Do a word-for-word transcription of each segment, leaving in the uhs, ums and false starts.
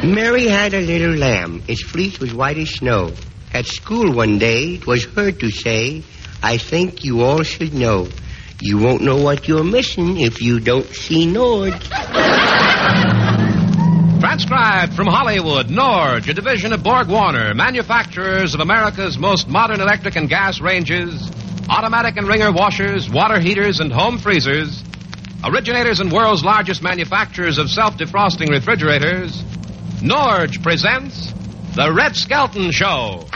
Mary had a little lamb. Its fleece was white as snow. At school one day, 'twas heard to say, I think you all should know. You won't know what you're missing if you don't see Norge. Transcribed from Hollywood, Norge, a division of Borg Warner, manufacturers of America's most modern electric and gas ranges, automatic and wringer washers, water heaters, and home freezers, originators and world's largest manufacturers of self-defrosting refrigerators, Norge presents The Red Skelton Show.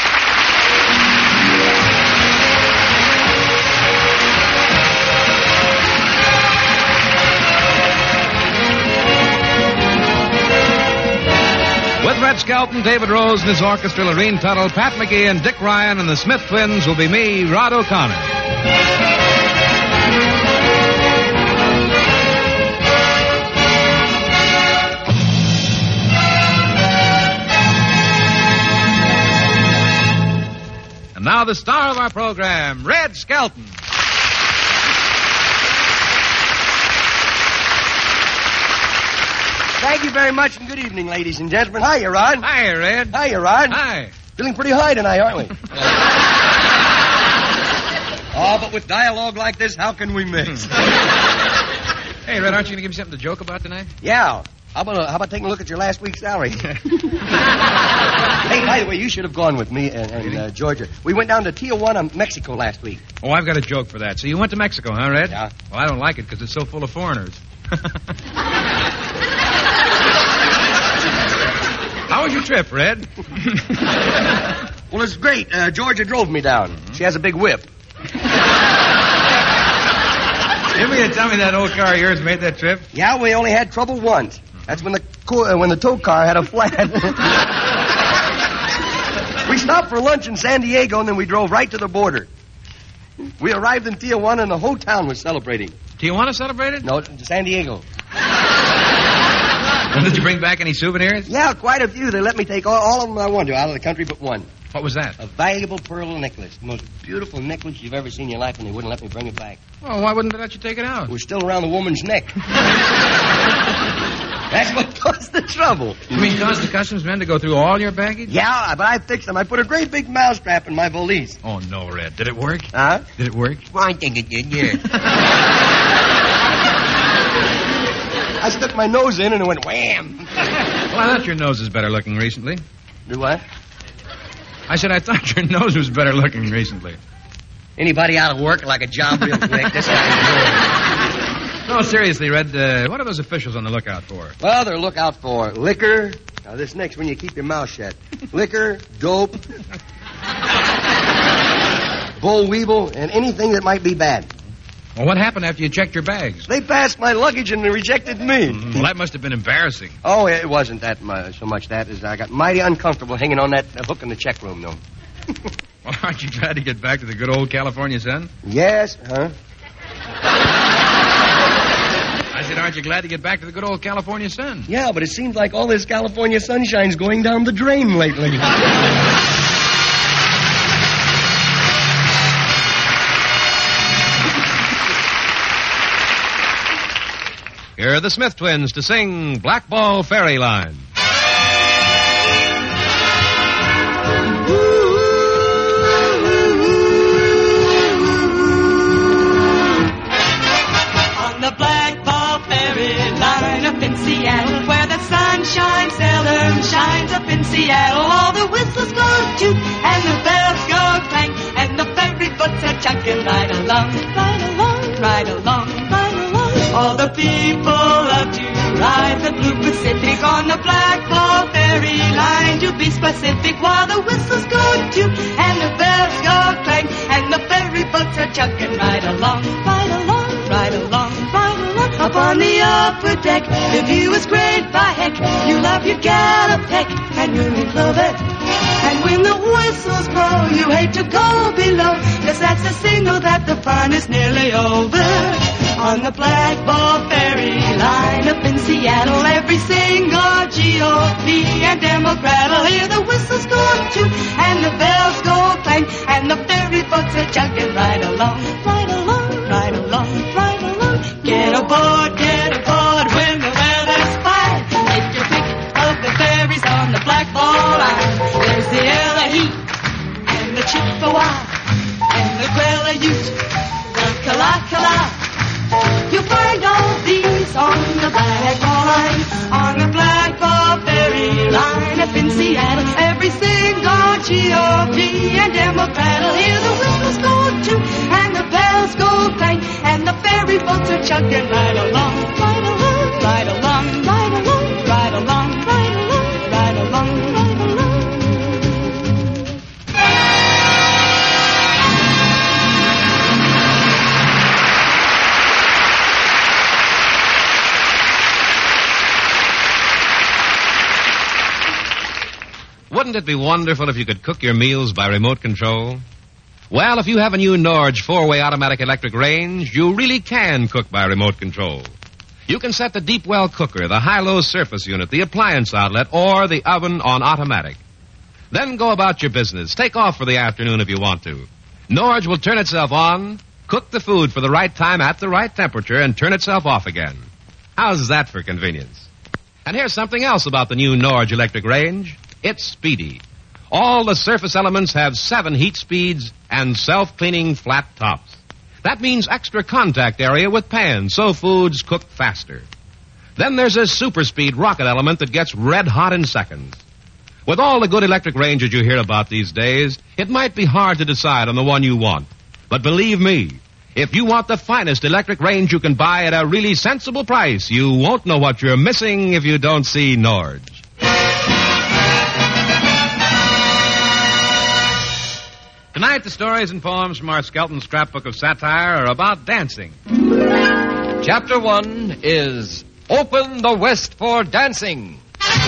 With Red Skelton, David Rose and his orchestra, Lorene Tuttle, Pat McGee, and Dick Ryan, and the Smith twins will be me, Rod O'Connor. And now the star of our program, Red Skelton. Thank you very much, and good evening, ladies and gentlemen. Hiya, Rod. Hi, Red. Hiya, Rod. Hi. Feeling pretty high tonight, aren't we? Oh, but with dialogue like this, how can we miss? Hey, Red, aren't you going to give me something to joke about tonight? Yeah. How about, uh, how about taking a look at your last week's salary? Hey, by the way, you should have gone with me and, and uh, Georgia. We went down to Tijuana, Mexico last week. Oh, I've got a joke for that. So you went to Mexico, huh, Red? Yeah. Well, I don't like it because it's so full of foreigners. How was your trip, Red? Well, it's great. Uh, Georgia drove me down. Mm-hmm. She has a big whip. You mean to tell me that old car of yours made that trip? Yeah, we only had trouble once. That's when the co- uh, when the tow car had a flat. We stopped for lunch in San Diego, and then we drove right to the border. We arrived in Tijuana, and the whole town was celebrating. Tijuana celebrated? No, San Diego. And did you bring back any souvenirs? Yeah, quite a few. They let me take all, all of them I wanted to out of the country but one. What was that? A valuable pearl necklace. The most beautiful necklace you've ever seen in your life, and they wouldn't let me bring it back. Oh, why wouldn't they let you take it out? It was still around the woman's neck. That's what caused the trouble. You mean caused the customs men to go through all your baggage? Yeah, but I fixed them. I put a great big mousetrap in my valise. Oh, no, Red. Did it work? Huh? Did it work? Well, I think it did, yeah. I stuck my nose in and it went wham. Well, I thought your nose was better looking recently. Do what? I said I thought your nose was better looking recently. Anybody out of work like a job real quick? This guy's good. No, seriously, Red, uh, what are those officials on the lookout for? Well, they're lookout for liquor. Now, this next one, you keep your mouth shut. Liquor, dope, boll weevil, and anything that might be bad. Well, what happened after you checked your bags? They passed my luggage and they rejected me. Mm, well, that must have been embarrassing. Oh, it wasn't that much, so much that as I got mighty uncomfortable hanging on that hook in the check room, though. Well, aren't you glad to get back to the good old California sun? Yes, huh? I said, aren't you glad to get back to the good old California sun? Yeah, but it seems like all this California sunshine's going down the drain lately. Here are the Smith twins to sing Blackball Fairy Line. On the Blackball Fairy Line up in Seattle, where the sunshine seldom shines up in Seattle, all the whistles go toot and the bells go clang, and the ferry boats are chunking right along, right along, right along, right along. All the people love to ride the blue Pacific on the Blackball Ferry Line, to be specific, while the whistles go toot and the bells go clang, and the ferry boats are chugging right along, right along, right along, right along. Up on the upper deck, the view is great by heck. You love your gal a peck and really love it. And when the whistles blow, you hate to go below, 'cause that's a signal that the fun is nearly over. On the Blackball Ferry Line up in Seattle, every single G O P and Democrat will hear the whistles go toot and the bells go clang, and the ferry boats are chugging right along, right along, right along, right along. Get aboard, get aboard when the weather's fine. Take your pick of the and Democrat will hear the whistles go toot and the bells go clang and the ferry boats are chugging right along, right along, right along, right along, right along, right along, right along, right along. Wouldn't it be wonderful if you could cook your meals by remote control? Well, if you have a new Norge four-way automatic electric range, you really can cook by remote control. You can set the deep well cooker, the high-low surface unit, the appliance outlet, or the oven on automatic. Then go about your business. Take off for the afternoon if you want to. Norge will turn itself on, cook the food for the right time at the right temperature, and turn itself off again. How's that for convenience? And here's something else about the new Norge electric range. It's speedy. All the surface elements have seven heat speeds and self-cleaning flat tops. That means extra contact area with pans, so foods cook faster. Then there's a super speed rocket element that gets red hot in seconds. With all the good electric ranges you hear about these days, it might be hard to decide on the one you want. But believe me, if you want the finest electric range you can buy at a really sensible price, you won't know what you're missing if you don't see Norge. Tonight, the stories and poems from our Skelton Scrapbook of Satire are about dancing. Chapter one is Open the West for Dancing.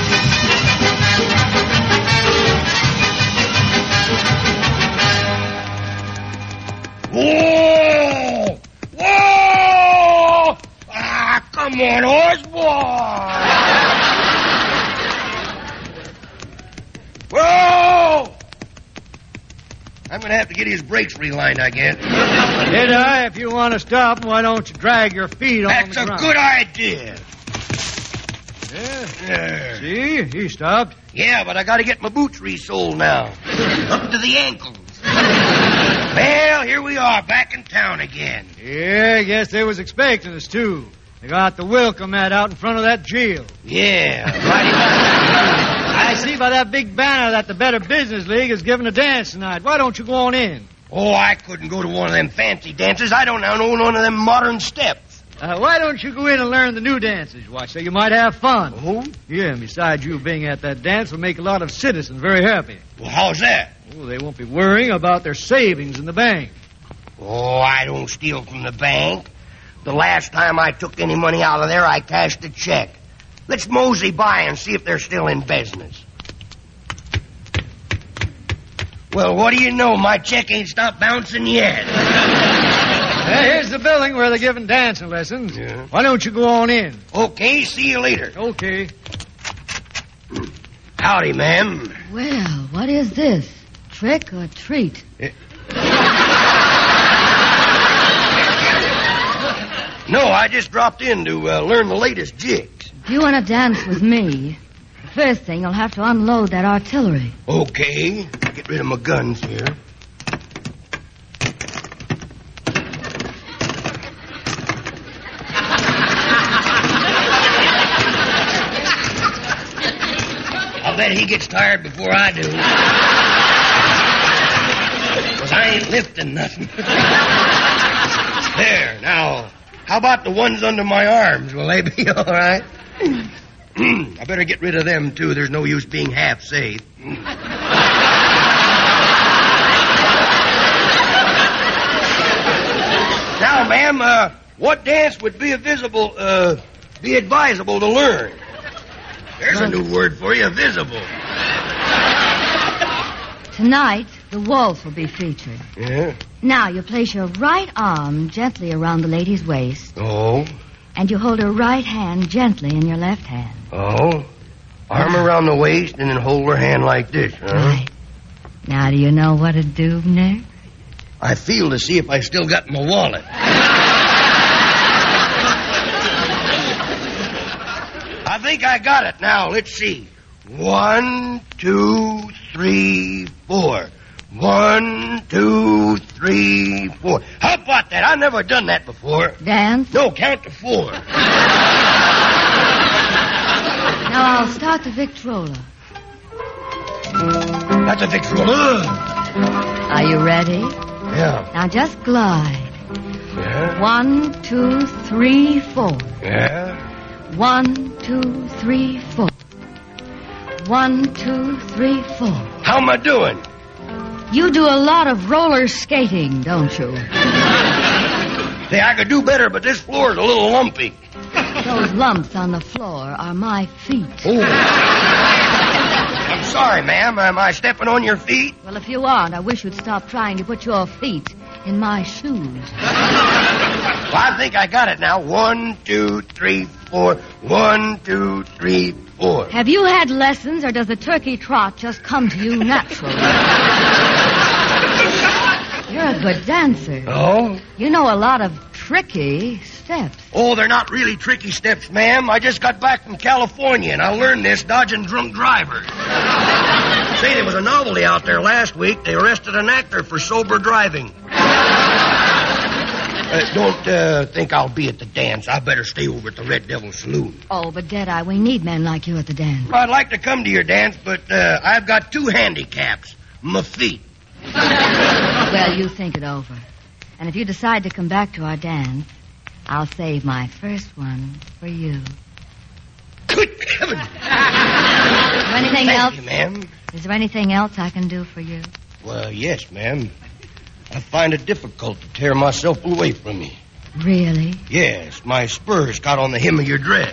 Whoa! Whoa! Ah, come on, Osborne! Whoa! I'm going to have to get his brakes relined, I guess. Did I? If you want to stop, why don't you drag your feet on That's the a ground? good idea. Yeah. Yeah. See? He stopped. Yeah, but I got to get my boots resoled now. Up to the ankles. Well, here we are, back in town again. Yeah, I guess they was expecting us, too. They got the welcome mat out in front of that jail. Yeah, right. I see by that big banner that the Better Business League is giving a dance tonight. Why don't you go on in? Oh, I couldn't go to one of them fancy dances. I don't know one of them modern steps. Uh, why don't you go in and learn the new dances? Why, so you might have fun. Oh? Yeah, and besides you being at that dance will make a lot of citizens very happy. Well, how's that? Oh, they won't be worrying about their savings in the bank. Oh, I don't steal from the bank. The last time I took any money out of there, I cashed a check. Let's mosey by and see if they're still in business. Well, what do you know? My check ain't stopped bouncing yet. Uh, here's the building where they're giving dancing lessons. Yeah. Why don't you go on in? Okay, see you later. Okay. Howdy, ma'am. Well, what is this? Trick or treat? No, I just dropped in to uh, learn the latest jigs. If you want to dance with me, the first thing you'll have to unload that artillery. Okay, get rid of my guns here. I'll bet he gets tired before I do. Because I ain't lifting nothing. There, now, how about the ones under my arms? Will they be all right? I better get rid of them, too. There's no use being half safe. Now, ma'am, uh, what dance would be visible, uh, be advisable to learn? There's a new word for you, visible. Tonight, the waltz will be featured. Yeah? Now, you place your right arm gently around the lady's waist, Oh? and you hold her right hand gently in your left hand. Oh? Arm around the waist and then hold her hand like this, huh? Right. Now, do you know what to do next? I feel to see if I still got my wallet. I think I got it now. Let's see. One, two, three, four. One, two, three, four. How about that? I've never done that before. Dance? No, count to four. Now, I'll start the Victrola. That's a Victrola. Are you ready? Yeah. Now just glide. Yeah. One, two, three, four. Yeah. One, two, three, four. One, two, three, four. How am I doing? You do a lot of roller skating, don't you? Say, I could do better, but this floor is a little lumpy. Those lumps on the floor are my feet. Oh. I'm sorry, ma'am. Am I stepping on your feet? Well, if you aren't, I wish you'd stop trying to put your feet in my shoes. Well, I think I got it now. One, two, three, four. One, two, three, four. Have you had lessons, or does the turkey trot just come to you naturally? You're a good dancer. Oh? You know a lot of tricky steps. Oh, they're not really tricky steps, ma'am. I just got back from California, and I learned this dodging drunk drivers. Say, there was a novelty out there last week. They arrested an actor for sober driving. Uh, don't uh, think I'll be at the dance. I better stay over at the Red Devil Saloon. Oh, but Deadeye, we need men like you at the dance. Well, I'd like to come to your dance, but uh, I've got two handicaps. My feet. Well, you think it over. And if you decide to come back to our dance, I'll save my first one for you. Good heavens. Is there anything Thank else? you, ma'am. Is there anything else I can do for you? Well, yes, ma'am. I find it difficult to tear myself away from you. Really? Yes, my spurs got on the hem of your dress.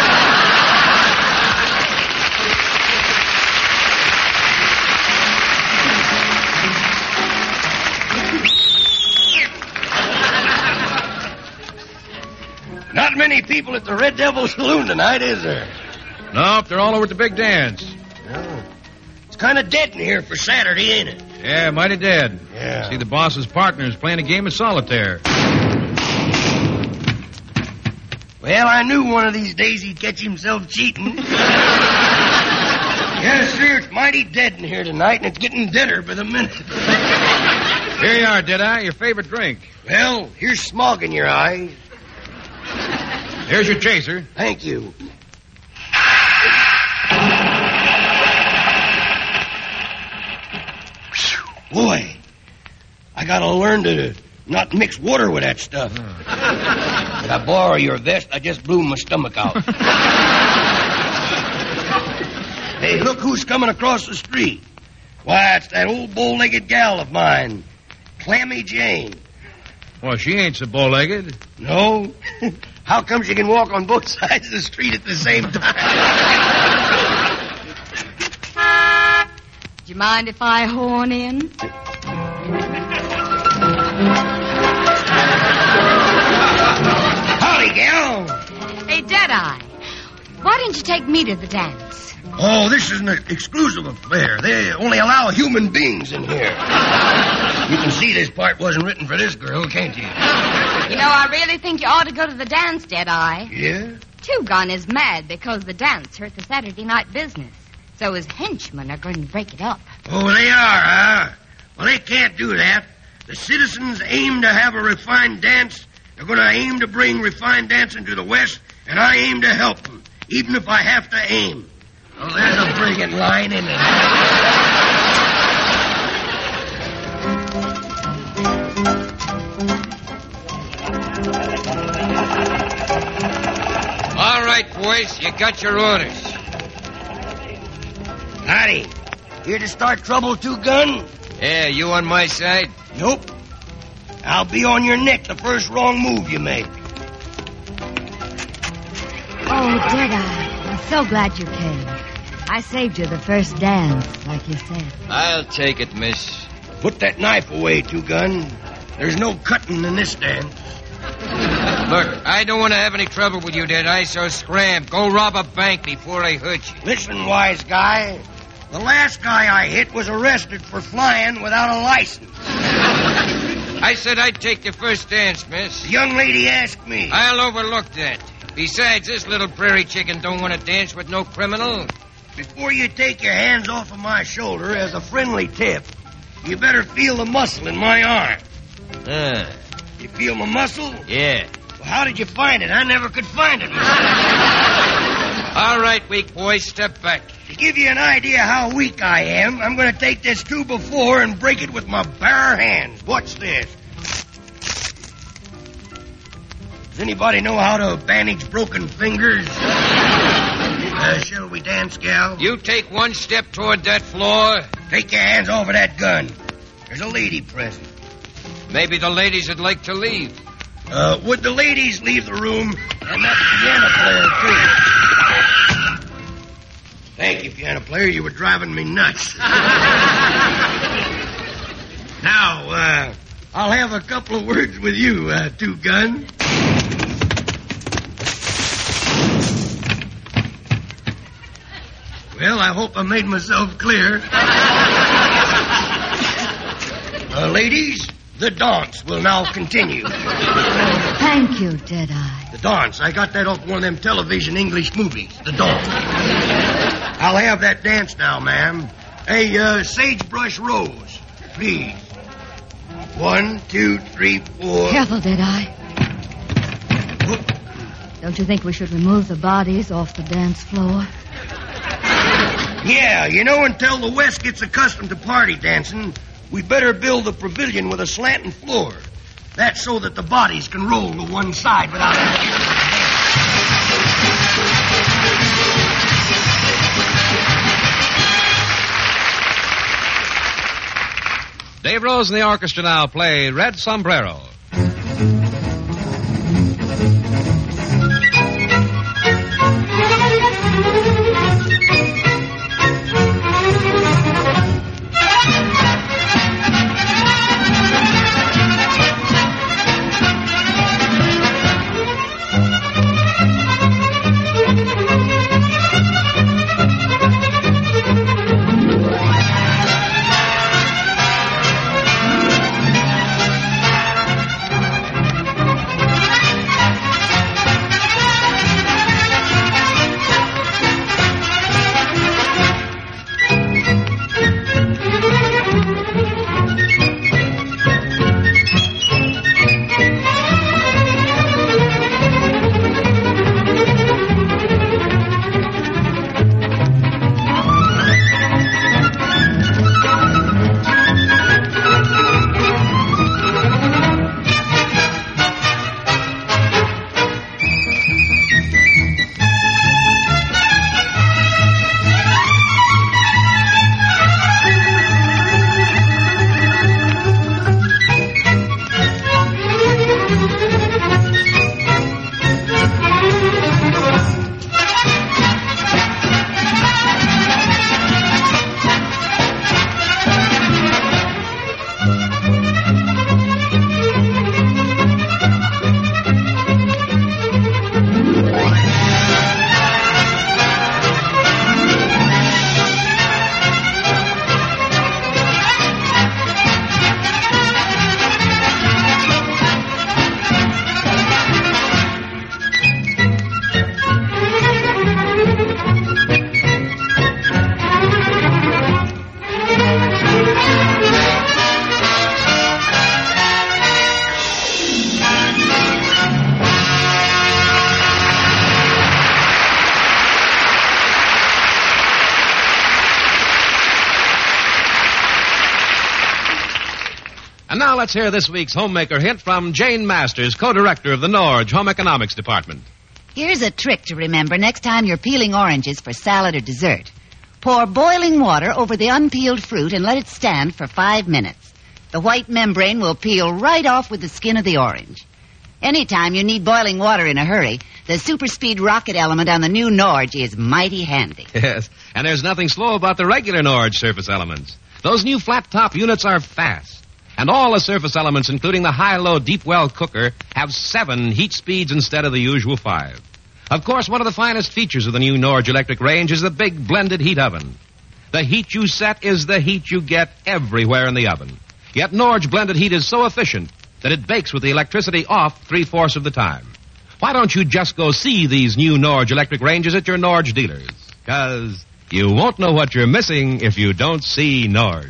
Not many people at the Red Devil Saloon tonight, is there? Nope, they're all over at the big dance. No. It's kind of dead in here for Saturday, ain't it? Yeah, mighty dead. Yeah. See the boss's partners playing a game of solitaire. Well, I knew one of these days he'd catch himself cheating. Yes, sir, it's mighty dead in here tonight, and it's getting deader by the minute. Here you are, Deadeye, your favorite drink. Well, here's smog in your eye. Here's your chaser. Thank you. Boy, I gotta learn to not mix water with that stuff. Did I borrow your vest? I just blew my stomach out. Hey, look who's coming across the street. Why, it's that old bow-legged gal of mine, Clammy Jane. Well, she ain't so bow-legged. No? How come she can walk on both sides of the street at the same time? Do you mind if I horn in? Howdy, gal. Hey, Deadeye, why didn't you take me to the dance? Oh, this is an exclusive affair. They only allow human beings in here. You can see this part wasn't written for this girl, can't you? You know, I really think you ought to go to the dance, Deadeye. Yeah? Two-Gun is mad because the dance hurt the Saturday night business. So his henchmen are going to break it up. Oh, they are, huh? Well, they can't do that. The citizens aim to have a refined dance. They're going to aim to bring refined dancing to the West, and I aim to help them, even if I have to aim. Oh, there's a brilliant line in it. All right, boys, you got your orders. Howdy. Here to start trouble, Two-Gun? Yeah, you on my side? Nope. I'll be on your neck the first wrong move you make. Oh, Deadeye, I'm so glad you came. I saved you the first dance, like you said. I'll take it, miss. Put that knife away, Two-Gun. There's no cutting in this dance. Look, I don't want to have any trouble with you, Deadeye, so scram. Go rob a bank before I hurt you. Listen, wise guy. The last guy I hit was arrested for flying without a license. I said I'd take the first dance, miss. The young lady asked me. I'll overlook that. Besides, this little prairie chicken don't want to dance with no criminal. Before you take your hands off of my shoulder as a friendly tip, you better feel the muscle in my arm. Ah, You feel my muscle? yeah. Well, how did you find it? I never could find it. All right, right, weak boy. Step back. To give you an idea how weak I am, I'm going to take this two before and break it with my bare hands. Watch this. Does anybody know how to bandage broken fingers? uh, shall we dance, gal? You take one step toward that floor. Take your hands off of that gun. There's a lady present. Maybe the ladies would like to leave. Uh, would the ladies leave the room and that piano player, too? Thank you, piano player. You were driving me nuts. Now, uh, I'll have a couple of words with you, uh, Two Gun. Well, I hope I made myself clear. uh, ladies, the dance will now continue. Thank you, Deadeye. The dance. I got that off one of them television English movies. The dance. I'll have that dance now, ma'am. Hey, uh, Sagebrush Rose, please. One, two, three, four. Careful, Deadeye. Don't you think we should remove the bodies off the dance floor? Yeah, you know, until the West gets accustomed to party dancing, we better build the pavilion with a slanting floor. That's so that the bodies can roll to one side without Dave Rose and the orchestra now play Red Sombrero. And now let's hear this week's homemaker hint from Jane Masters, co-director of the Norge Home Economics Department. Here's a trick to remember next time you're peeling oranges for salad or dessert. Pour boiling water over the unpeeled fruit and let it stand for five minutes. The white membrane will peel right off with the skin of the orange. Anytime you need boiling water in a hurry, the super speed rocket element on the new Norge is mighty handy. Yes, and there's nothing slow about the regular Norge surface elements. Those new flat-top units are fast. And all the surface elements, including the high-low deep-well cooker, have seven heat speeds instead of the usual five. Of course, one of the finest features of the new Norge electric range is the big blended heat oven. The heat you set is the heat you get everywhere in the oven. Yet Norge blended heat is so efficient that it bakes with the electricity off three-fourths of the time. Why don't you just go see these new Norge electric ranges at your Norge dealers? Because you won't know what you're missing if you don't see Norge.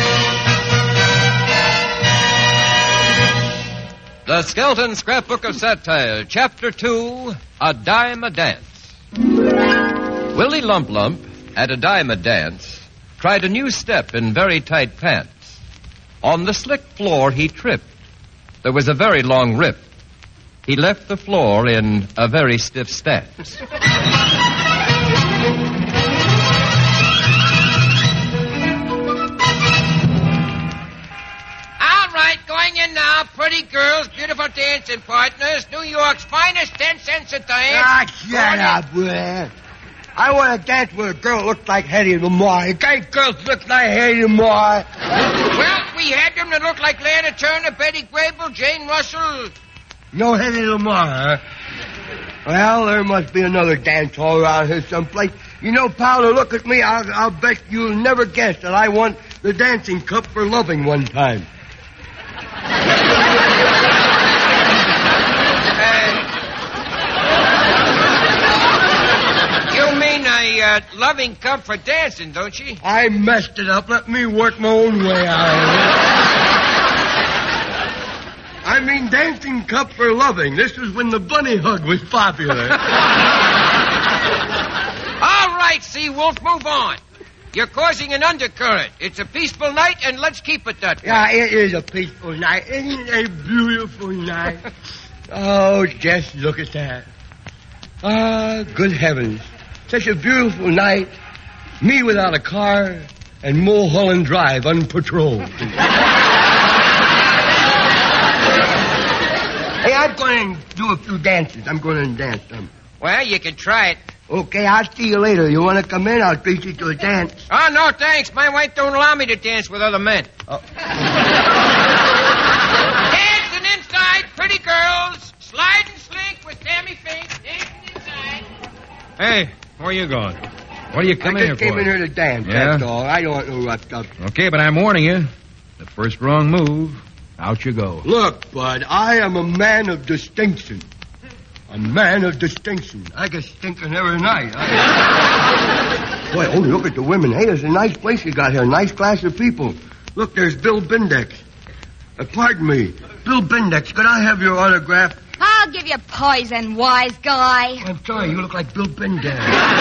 The Skelton Scrapbook of Satire, Chapter two, A Dime a Dance. Willie Lump Lump, at a dime a dance, tried a new step in very tight pants. On the slick floor he tripped. There was a very long rip. He left the floor in a very stiff stance. All right, going in now. Pretty girls, beautiful dancing partners, New York's finest ten cents a dance. Ah, shut up, man. I want to dance with a girl that looks like Hedy Lamarr. Can't girls look like Hedy Lamarr? Well, we had them that look like Lana Turner, Betty Grable, Jane Russell. No Hedy Lamarr, huh? Well, there must be another dance hall around here someplace. You know, pal, to look at me, I'll, I'll bet you'll never guess that I won the dancing cup for loving one time. You mean a uh, loving cup for dancing, don't you? I messed it up. Let me work my own way out of it. I mean dancing cup for loving. This was when the bunny hug was popular. All right, Seawolf, move on. You're causing an undercurrent. It's a peaceful night, and let's keep it that way. Yeah, it is a peaceful night. Isn't it a beautiful night? Oh, just look at that. Ah, good heavens. Such a beautiful night. Me without a car, and Mulholland Drive unpatrolled. Hey, I'm going to do a few dances. I'm going to dance some. Well, you can try it. Okay, I'll see you later. You want to come in? I'll treat you to a dance. Oh, no, thanks. My wife don't allow me to dance with other men. Oh. Dancing inside, pretty girls. Slide and slink with Sammy Fink. Dancing inside. Hey, where are you going? What are you coming I here just came for? in here to dance, Yeah? that's all. I don't want no rough stuff. Okay, but I'm warning you. The first wrong move, out you go. Look, Bud, I am a man of distinction. A man of distinction. I get stinking every night. I... Boy, oh, look at the women. Hey, it's a nice place you got here. Nice class of people. Look, there's Bill Bindex. Uh, pardon me. Bill Bindex, could I have your autograph? I'll give you poison, wise guy. I'm sorry, you look like Bill Bindex.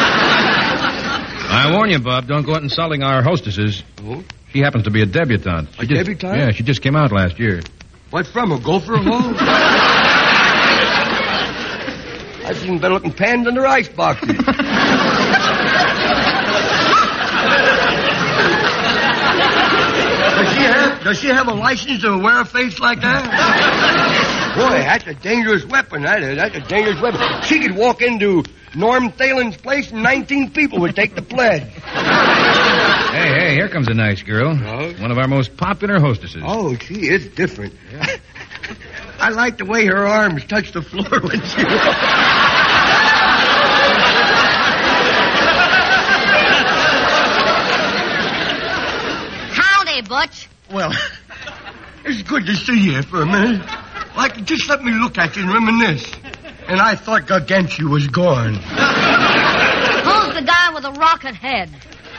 I warn you, Bob, don't go out insulting our hostesses. Oh? She happens to be a debutante. She A just, debutante? Yeah, she just came out last year. What from, a gopher hole? I've seen better-looking pans in the rice boxes. Does she have, does she have a license to wear a face like that? Boy, that's a dangerous weapon. That is. That's a dangerous weapon. She could walk into Norm Thalen's place and nineteen people would take the pledge. Hey, hey, here comes a nice girl. Oh? One of our most popular hostesses. Oh, she is different. Yeah. I like the way her arms touch the floor when she walks. Howdy, Butch. Well, it's good to see you for a minute. Like, just let me look at you and reminisce. And I thought Gargantua was gone. Who's the guy with the rocket head?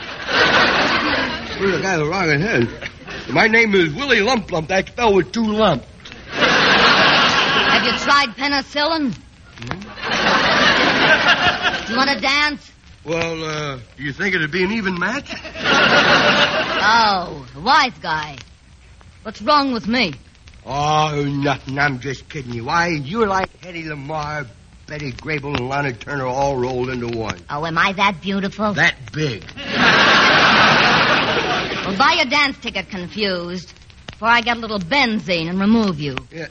Who's the guy with the rocket head? My name is Willie Lump Lump. That's spelled with two lumps. Have you tried penicillin? Hmm? You want to dance? Well, uh, do you think it'd be an even match? Oh, wise guy. What's wrong with me? Oh, nothing. I'm just kidding you. Why, you're like Hedy Lamarr, Betty Grable, and Lana Turner all rolled into one. Oh, am I that beautiful? That big. Well, buy your dance ticket confused before I get a little benzene and remove you. Yeah.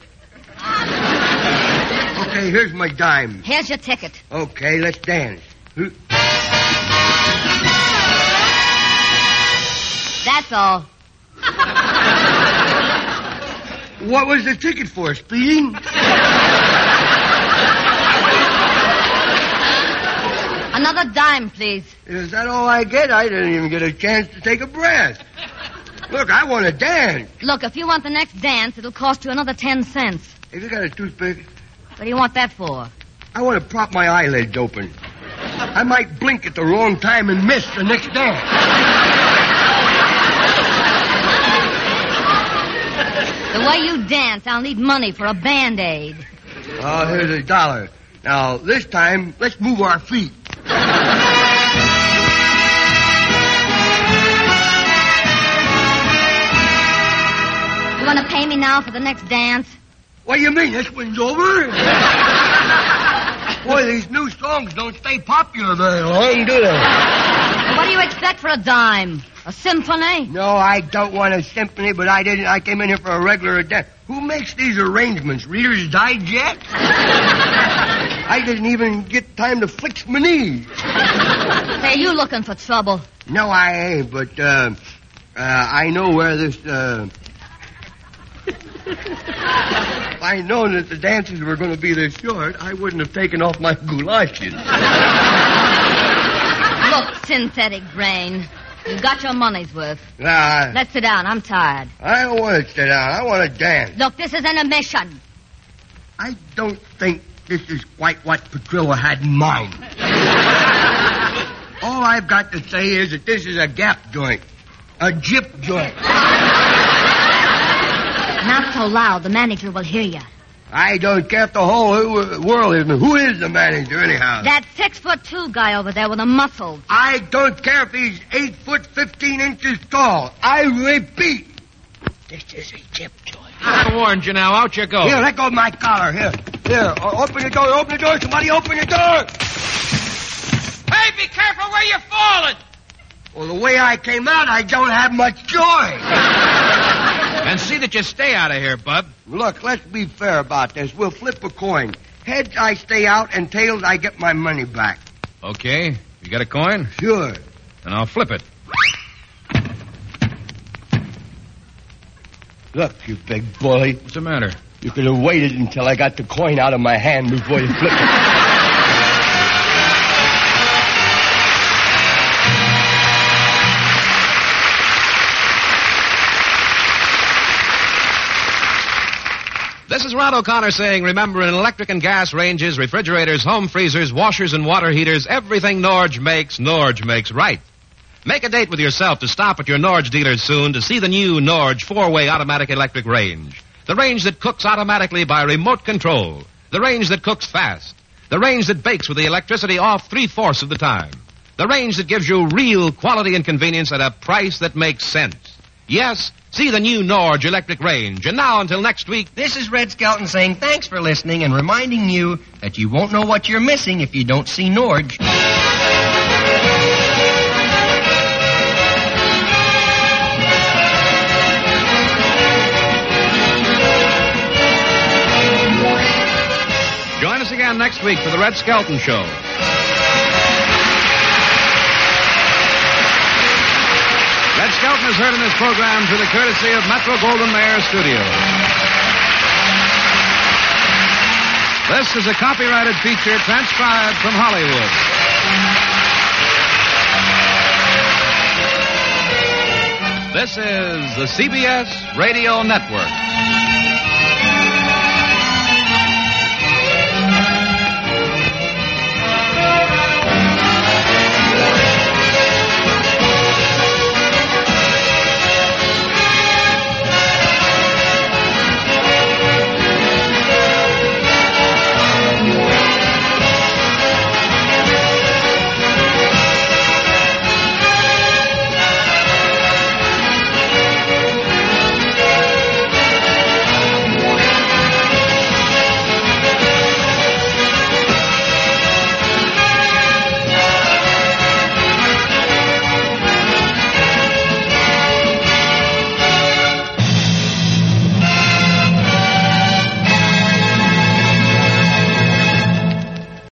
Okay, here's my dime. Here's your ticket. Okay, let's dance. That's all. What was the ticket for, speeding? Another dime, please. Is that all I get? I didn't even get a chance to take a breath. Look, I want to dance. Look, if you want the next dance, it'll cost you another ten cents. Have you got a toothpick? What do you want that for? I want to prop my eyelids open. I might blink at the wrong time and miss the next dance. The way you dance, I'll need money for a Band-Aid. Oh, here's a dollar. Now, this time, let's move our feet. You want to pay me now for the next dance? What do you mean? This one's over? Boy, these new songs don't stay popular very long, do they? What do you expect for a dime? A symphony? No, I don't want a symphony, but I didn't. I came in here for a regular dance. Who makes these arrangements? Reader's Digest? I didn't even get time to fix my knees. Say, you looking for trouble? No, I ain't, but uh, uh, I know where this... Uh... If I'd known that the dances were going to be this short, I wouldn't have taken off my goulashes. Look, synthetic brain. You got your money's worth. Nah, Let's sit down. I'm tired. I don't want to sit down. I want to dance. Look, this is an admission. I don't think this is quite what Petrillo had in mind. All I've got to say is that this is a gap joint. A gyp joint. Not so loud. The manager will hear you. I don't care if the whole world is... Who is the manager, anyhow? That six-foot-two guy over there with the muscles. I don't care if he's eight foot fifteen inches tall. I repeat, this is a gyp joint. I warned you now. Out you go. Here, let go of my collar. Here, here. O- open the door. Open the door. Somebody open the door. Hey, be careful where you're falling. Well, the way I came out, I don't have much joy. And see that you stay out of here, bub. Look, let's be fair about this. We'll flip a coin. Heads, I stay out, and tails, I get my money back. Okay. You got a coin? Sure. Then I'll flip it. Look, you big bully. What's the matter? You could have waited until I got the coin out of my hand before you flip it. This is Rod O'Connor saying, remember, in electric and gas ranges, refrigerators, home freezers, washers, and water heaters, everything Norge makes, Norge makes right. Make a date with yourself to stop at your Norge dealer soon to see the new Norge four-way automatic electric range. The range that cooks automatically by remote control. The range that cooks fast. The range that bakes with the electricity off three-fourths of the time. The range that gives you real quality and convenience at a price that makes sense. Yes, see the new Norge electric range. And now, until next week... This is Red Skelton saying thanks for listening and reminding you that you won't know what you're missing if you don't see Norge. Join us again next week for the Red Skelton Show. Red Skelton is heard in this program through the courtesy of Metro Golden Mayer Studios. This is a copyrighted feature transcribed from Hollywood. This is the C B S Radio Network.